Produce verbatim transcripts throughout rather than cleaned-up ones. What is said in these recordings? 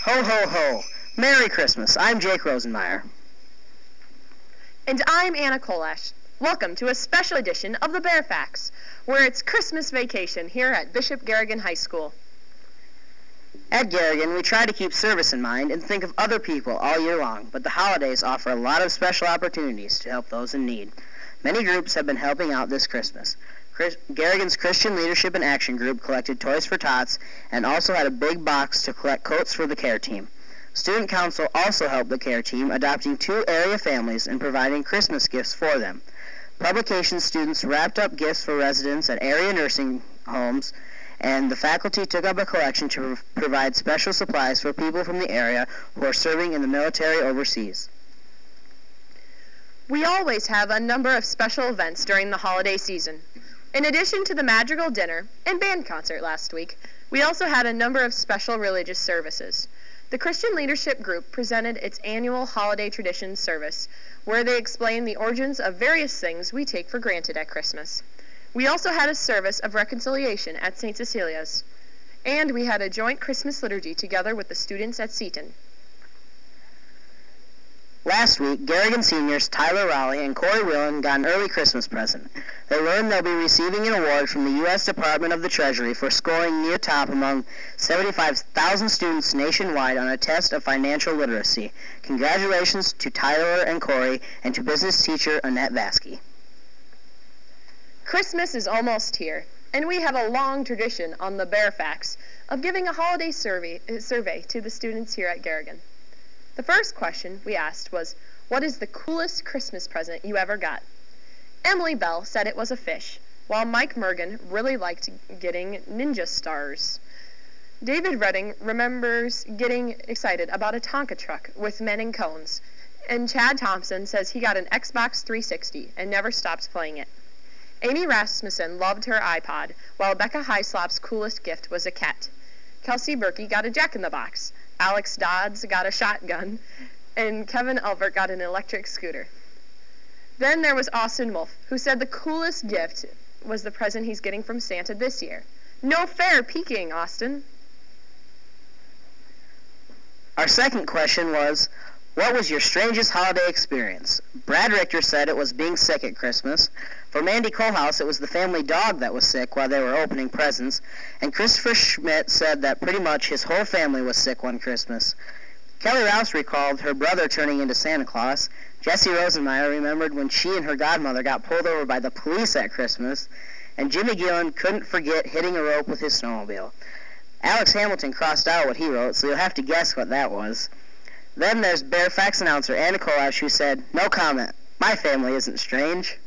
Ho, ho, ho. Merry Christmas. I'm Jake Rosenmeyer. And I'm Anna Kolash. Welcome to a special edition of the Bear Facts, where it's Christmas vacation here at Bishop Garrigan High School. At Garrigan, we try to keep service in mind and think of other people all year long, but the holidays offer a lot of special opportunities to help those in need. Many groups have been helping out this Christmas. Chris- Garrigan's Christian Leadership and Action Group collected Toys for Tots and also had a big box to collect coats for the care team. Student Council also helped the care team, adopting two area families and providing Christmas gifts for them. Publication students wrapped up gifts for residents at area nursing homes, and the faculty took up a collection to pro- provide special supplies for people from the area who are serving in the military overseas. We always have a number of special events during the holiday season. In addition to the Madrigal Dinner and band concert last week, we also had a number of special religious services. The Christian Leadership Group presented its annual Holiday Traditions service, where they explained the origins of various things we take for granted at Christmas. We also had a service of reconciliation at Saint Cecilia's, and we had a joint Christmas liturgy together with the students at Seton. Last week, Garrigan seniors Tyler Rowley and Corey Whelan got an early Christmas present. They learned they'll be receiving an award from the U S Department of the Treasury for scoring near top among seventy-five thousand students nationwide on a test of financial literacy. Congratulations to Tyler and Corey and to business teacher Annette Vasky. Christmas is almost here, and we have a long tradition on the Bear Facts of giving a holiday survey, uh, survey to the students here at Garrigan. The first question we asked was, what is the coolest Christmas present you ever got? Emily Bell said it was a fish, while Mike Mergen really liked getting ninja stars. David Redding remembers getting excited about a Tonka truck with men in cones, and Chad Thompson says he got an Xbox three sixty and never stops playing it. Amy Rasmussen loved her iPod, while Becca Hyslop's coolest gift was a cat. Kelsey Berkey got a Jack-in-the-Box. Alex Dodds got a shotgun, and Kevin Elbert got an electric scooter. Then there was Austin Wolf, who said the coolest gift was the present he's getting from Santa this year. No fair peeking, Austin. Our second question was, what was your strangest holiday experience? Brad Richter said it was being sick at Christmas. For Mandy Kohlhaus, it was the family dog that was sick while they were opening presents. And Christopher Schmidt said that pretty much his whole family was sick one Christmas. Kelly Rouse recalled her brother turning into Santa Claus. Jessie Rosenmeyer remembered when she and her godmother got pulled over by the police at Christmas. And Jimmy Gillen couldn't forget hitting a rope with his snowmobile. Alex Hamilton crossed out what he wrote, so you'll have to guess what that was. Then there's Bear Facts announcer Anna Kolash, who said, no comment. My family isn't strange.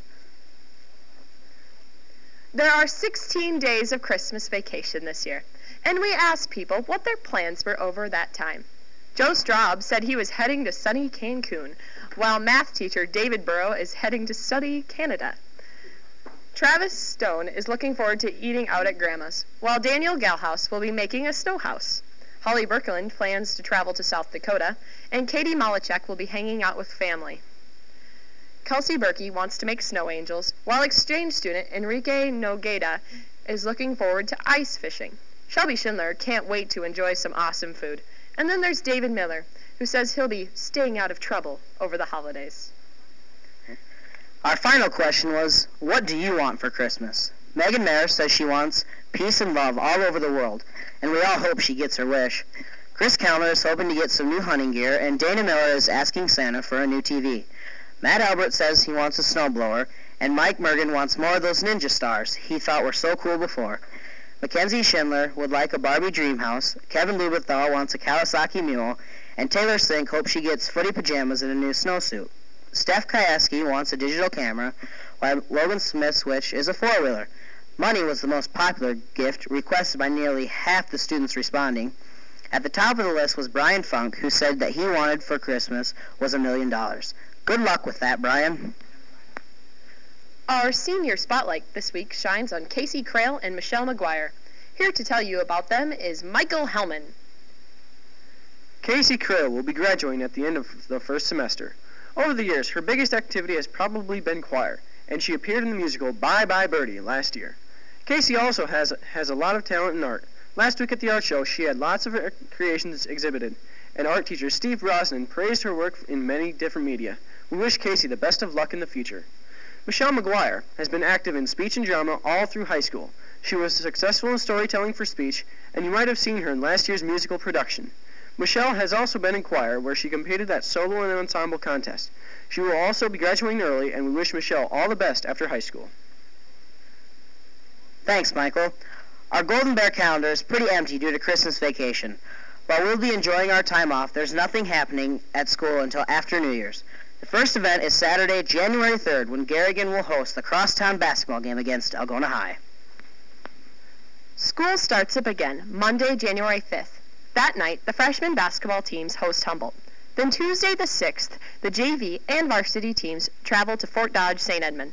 There are sixteen days of Christmas vacation this year, and we asked people what their plans were over that time. Joe Straub said he was heading to sunny Cancun, while math teacher David Burrow is heading to study Canada. Travis Stone is looking forward to eating out at Grandma's, while Daniel Galhouse will be making a snow house. Holly Birkeland plans to travel to South Dakota, and Katie Malachek will be hanging out with family. Kelsey Berkey wants to make snow angels, while exchange student Enrique Nogueda is looking forward to ice fishing. Shelby Schindler can't wait to enjoy some awesome food. And then there's David Miller, who says he'll be staying out of trouble over the holidays. Our final question was, what do you want for Christmas? Megan Mayer says she wants peace and love all over the world, and we all hope she gets her wish. Chris Kellner is hoping to get some new hunting gear, and Dana Miller is asking Santa for a new T V. Matt Albert says he wants a snowblower, and Mike Mergen wants more of those ninja stars he thought were so cool before. Mackenzie Schindler would like a Barbie dream house, Kevin Lubenthal wants a Kawasaki mule, and Taylor Sink hopes she gets footy pajamas and a new snowsuit. Steph Kayaski wants a digital camera, while Logan Smith's wish is a four-wheeler. Money was the most popular gift, requested by nearly half the students responding. At the top of the list was Brian Funk, who said that he wanted for Christmas was a million dollars. Good luck with that, Brian. Our senior spotlight this week shines on Casey Crail and Michelle McGuire. Here to tell you about them is Michael Hellman. Casey Crail will be graduating at the end of the first semester. Over the years, her biggest activity has probably been choir, and she appeared in the musical Bye Bye Birdie last year. Casey also has has a lot of talent in art, Last week at the art show, she had lots of her creations exhibited, and art teacher Steve Brosnan praised her work in many different media. We wish Casey the best of luck in the future. Michelle McGuire has been active in speech and drama all through high school. She was successful in storytelling for speech, and you might have seen her in last year's musical production. Michelle has also been in choir, where she competed at solo and ensemble contest. She will also be graduating early, and we wish Michelle all the best after high school. Thanks, Michael. Our Golden Bear calendar is pretty empty due to Christmas vacation. While we'll be enjoying our time off, there's nothing happening at school until after New Year's. The first event is Saturday, January third, when Garrigan will host the crosstown basketball game against Algona High. School starts up again Monday, January fifth. That night, the freshman basketball teams host Humboldt. Then Tuesday the sixth, the J V and varsity teams travel to Fort Dodge, Saint Edmund.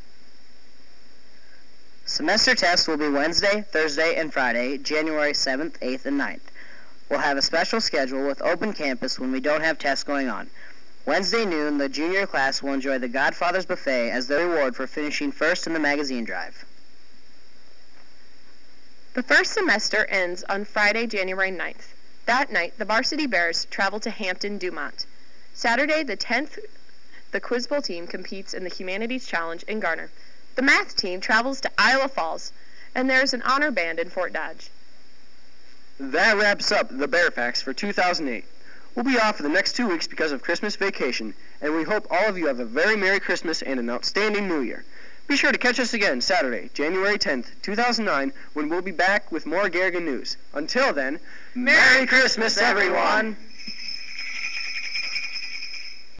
Semester tests will be Wednesday, Thursday, and Friday, January seventh, eighth, and ninth. We'll have a special schedule with open campus when we don't have tests going on. Wednesday noon, the junior class will enjoy the Godfather's Buffet as their reward for finishing first in the magazine drive. The first semester ends on Friday, January ninth. That night, the varsity Bears travel to Hampton, Dumont. Saturday, the tenth, the Quiz Bowl team competes in the Humanities Challenge in Garner. The math team travels to Iowa Falls, and there's an honor band in Fort Dodge. That wraps up the Bear Facts for two thousand eight. We'll be off for the next two weeks because of Christmas vacation, and we hope all of you have a very Merry Christmas and an outstanding New Year. Be sure to catch us again Saturday, January tenth, two thousand nine, when we'll be back with more Garrigan news. Until then, Merry Christmas, everyone!